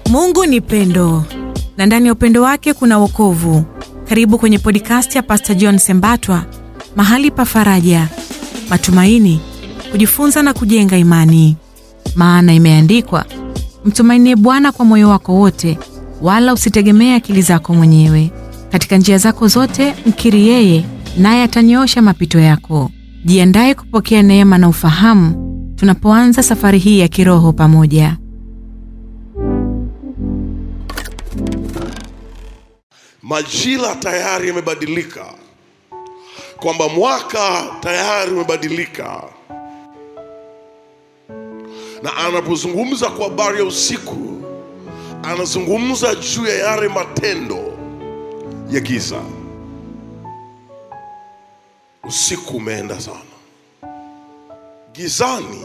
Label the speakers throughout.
Speaker 1: Mungu ni pendo, na ndani ya upendo wake kuna wokovu. Karibu kwenye podcast ya Pastor John Sembatwa, mahali pa faraja, matumaini, kujifunza na kujenga imani. Maana imeandikwa, mtumainie Bwana kwa moyo wako wote, wala usitegemee akili zako mwenyewe. Katika njia zako zote mkiri yeye, naye atanyoosha mapito yako. Jiandae kupokea neema na ufahamu tunapoanza safari hii ya kiroho pamoja.
Speaker 2: Majira tayari yamebadilika, kwamba mwaka tayari umebadilika. Na anapozungumza kwa habari ya usiku, anazungumza juu ya yale matendo ya giza. Usiku umeenda sana. Gizani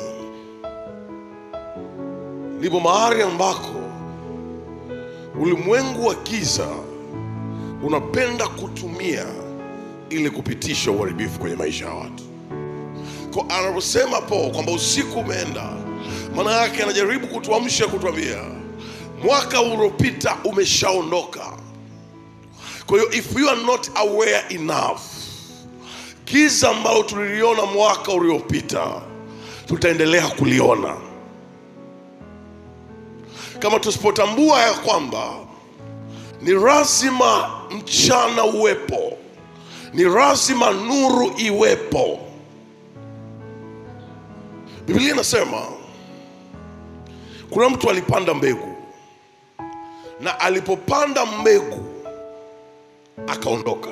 Speaker 2: ndipo mahali ambako ulimwengu wa giza unapenda kutumia ili kupitisha uharibifu kwenye maisha ya watu. Kwa anaposema Paul kwamba usiku umeenda, maana yake anajaribu kutuamsha, kutuambia mwaka uliopita umeshaondoka. Kwa hiyo if you are not aware enough, giza ambalo tuliliona mwaka uliopita tutaendelea kuliona. Kama tusipotambua ya kwamba ni lazima mchana uwepo, ni lazima nuru iwepo. Biblia inasema kuna mtu alipanda mbegu, na alipopanda mbegu akaondoka.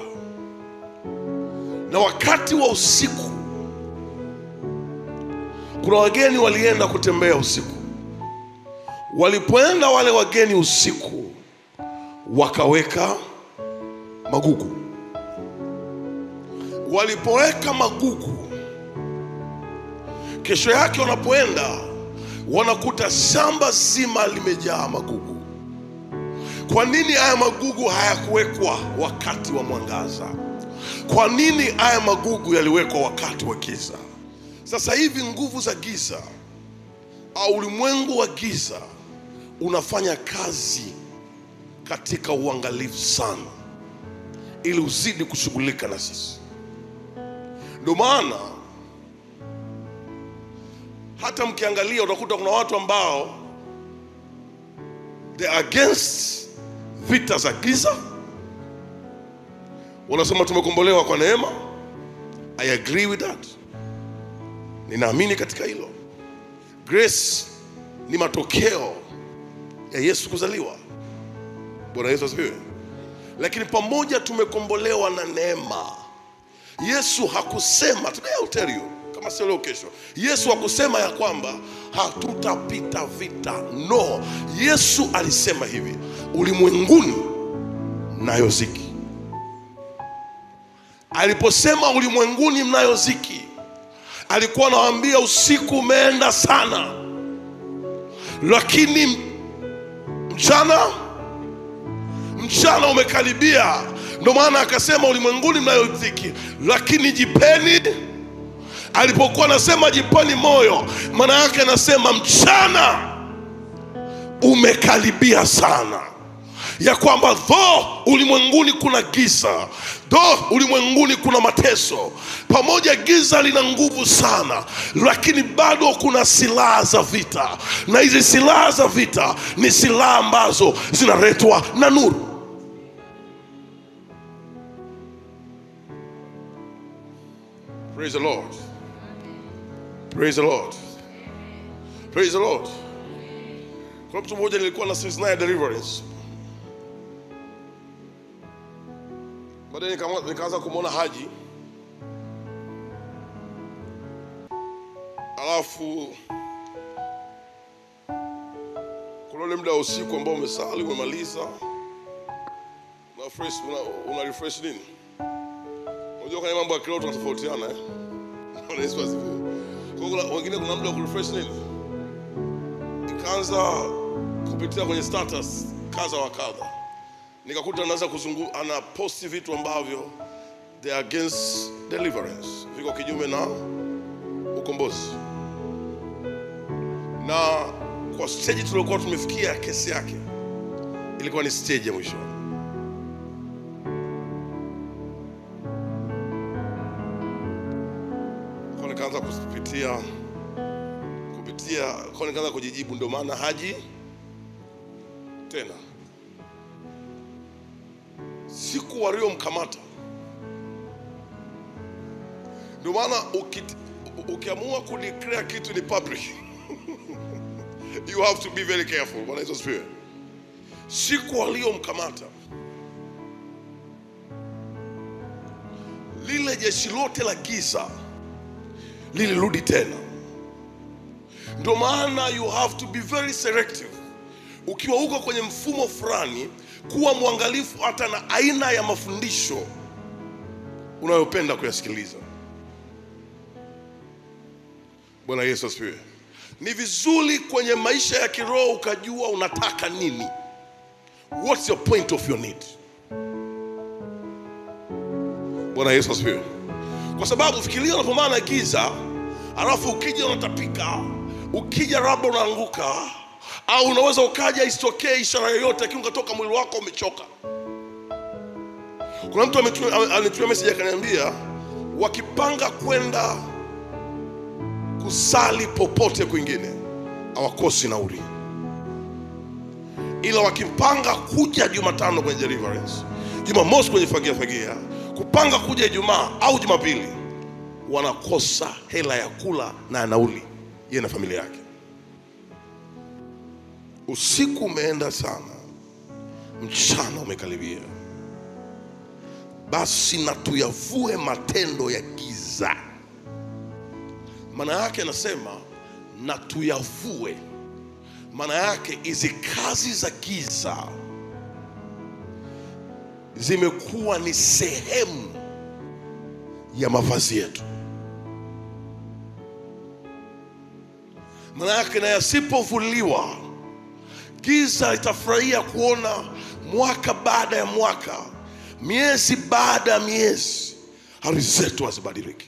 Speaker 2: Na wakati wa usiku kuna wageni walienda kutembea usiku. Walipoenda wale wageni usiku, wakaweka magugu. Walipoweka magugu, kesho yake wanapoenda wanakuta shamba zima limejaa magugu. Kwa nini haya magugu hayakuwekwa wakati wa mwangaza? Kwa nini haya magugu yaliwekwa wakati wa giza? Sasa hivi nguvu za giza au ulimwengu wa giza unafanya kazi katika uangalifu sana, ili uzidi kushughulika na sisi. Ndio maana hata mkiangalia utakuta kuna watu ambao they are against vita za giza. Wanasema tumekombolewa kwa neema. I agree with that. Ninaamini katika hilo. Grace ni matokeo ya Yesu kuzaliwa. Bwana Yesu asifiwe. Lakini pamoja tumekombolewa na neema. Yesu hakusema, today I'll tell you, kama sio leo kesho, Yesu hakusema ya kwamba hatutapita vita. No, Yesu alisema hivi, ulimwenguni mnayo ziki. Aliposema ulimwenguni mnayo ziki, alikuwa anawaambia usiku umeenda sana, lakini mchana umekaribia. Ndio maana akasema ulimwenguni mnayo dhiki, lakini jipeni. Alipokuwa anasema jipeni moyo, maana yake anasema mchana umekaribia sana. Ya kwamba though ulimwenguni kuna giza, though ulimwenguni kuna mateso, pamoja giza lina nguvu sana, lakini bado kuna silaha za vita. Na hizi silaha za vita ni silaha ambazo zinaletwa na nuru. Praise the Lord. Praise the Lord. Praise the Lord. Kwa mtu mmoja nilikuwa na sisi naye deliverance. Baadaye nikaanza kumwona Haji. Alafu kuna ule muda usiku ambao umesali, umemaliza, na fresh una refresh nini? Unajua kama mambo ya kiroho tunatofautiana Yesu asifiwe. Kwa wengine kuna muda wa refresh nini? Nikaanza kupitia kwenye status kaza wa kadha. Nikakuta anaanza ana post vitu ambavyo they are against deliverance, viko kinyume na ukombozi. Na kwa stage tulikuwa tumefikia kesi yake, ilikuwa ni stage ya mwisho. Kwa nikaanza kupitia kwa nikaanza kujijibu, ndio maana haji tena. Siku waliomkamata, ndio maana ukiamua kudeclare kitu ni public you have to be very careful. Bwana Yesu asifiwe. Siku waliomkamata, lile jeshi lote la giza lilirudi tena. Ndio maana you have to be very selective. Ukiwa uko kwenye mfumo fulani, kuwa mwangalifu hata na aina ya mafundisho unayopenda kuyasikiliza. Bwana Yesu asifiwe. Ni vizuri kwenye maisha ya kiroho ukajua unataka nini. What's your point of your need? Bwana Yesu asifiwe. Kwa sababu fikiria unapomana giza, alafu ukija unatapika, ukija labda unaanguka, au unaweza ukaja isitokee ishara yoyote lakini ukatoka mwili wako umechoka. Kuna mtu ametumia message akaniambia wakipanga kwenda kusali popote kwingine hawakosi nauli, ila wakipanga kuja Jumatano kwenye deliverance, Jumamosi kwenye fagia, kupanga kuja Ijumaa au Jumapili, wanakosa hela ya kula na nauli yeye na familia yake. Usiku umeenda sana, mchana umekaribia. Basi na tuyavue matendo ya giza. Maana yake anasema na tuyavue. Maana yake hizi kazi za giza zimekuwa ni sehemu ya mavazi yetu. Maana yake na yasipovuliwa, giza litafurahia kuona mwaka baada ya mwaka, miezi baada ya miezi, hali zetu hazibadiliki.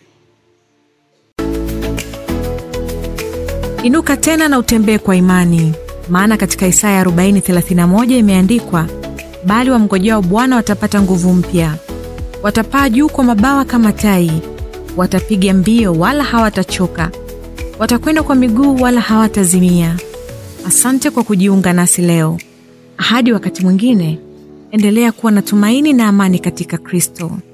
Speaker 1: Inuka tena na utembee kwa imani. Maana katika Isaya 40:31 imeandikwa, bali wamngojao Bwana watapata nguvu mpya. Watapaa juu kwa mabawa kama tai. Watapiga mbio wala hawatachoka. Watakwenda kwa miguu wala hawatazimia. Asante kwa kujiunga nasi leo. Hadi wakati mwingine, endelea kuwa na tumaini na amani katika Kristo.